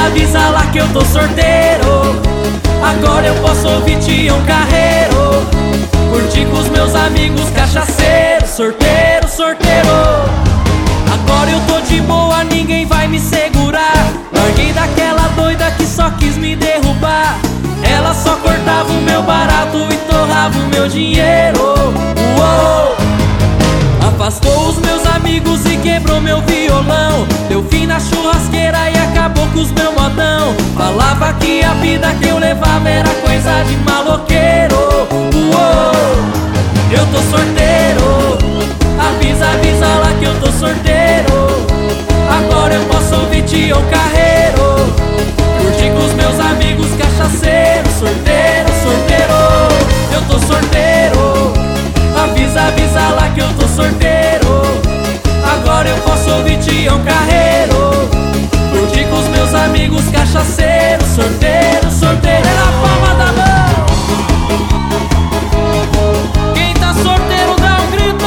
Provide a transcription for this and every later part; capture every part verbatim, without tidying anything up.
avisa lá que eu tô sorteiro. Agora eu posso ouvir Tião Carreiro, curtir com os meus amigos cachaceiros. Sorteiro, sorteiro. Agora eu tô de boa, ninguém vai me segurar. Larguei daquela doida que só quis me derrubar. Ela só cortava o meu barato e torrava o meu dinheiro. Uou! Afastou os meus amigos e quebrou meu violão. Deu fim na churrasqueira e acabou com os meus modão. Falava que a vida que eu levava era coisa de maloqueiro. Uou! Eu tô sorteiro. Avisa, avisa lá que eu tô sorteiro. Agora eu posso ouvir Tião Carreiro, curtir com os meus amigos cachaceiros. Sorteiro, sorteiro. Eu tô sorteiro. Avisa, avisa lá que eu tô sorteiro. Agora eu posso ouvir Tião Carreiro, curtir com os meus amigos cachaceiros. Sorteiro, sorteiro. É na palma da mão. Quem tá sorteiro dá um grito.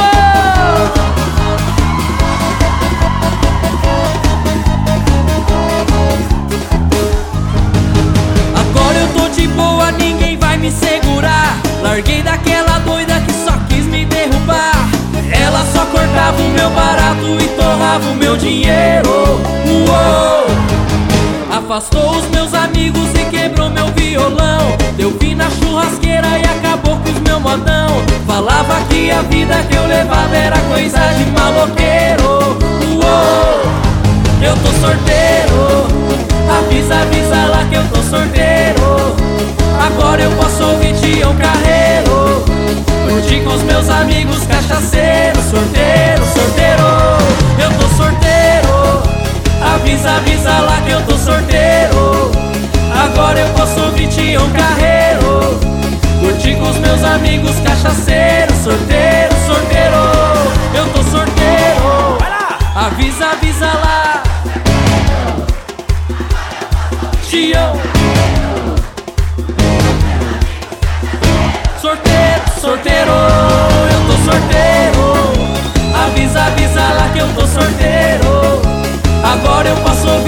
Agora eu tô de boa, ninguém vai me segurar. Larguei daquela doida que só quis me derrubar. Ela só cortava o meu barato e torrava o meu dinheiro. Uou! Afastou os meus amigos e quebrou meu violão. Deu fim na churrasqueira e acabou com os meus modão. Falava que a vida que eu levava era coisa de maloqueiro. Uou! Eu tô sorteiro. Avisa, avisa lá que eu tô sorteiro. Agora eu posso ouvir Tião Carreiro, curtir com os meus amigos cachaceiros. Sorteiro, sorteiro. Eu tô sorteiro. Avisa, avisa lá que eu tô sorteiro. Agora eu posso ouvir Tião Carreiro, curtir com os meus amigos cachaceiros. Sorteiro, sorteiro. Eu tô sorteiro. Avisa, avisa lá, Tião. Sorteiro, sorteiro. Eu tô sorteiro. Avisa, avisa lá que eu tô sorteiro. Agora eu posso ouvir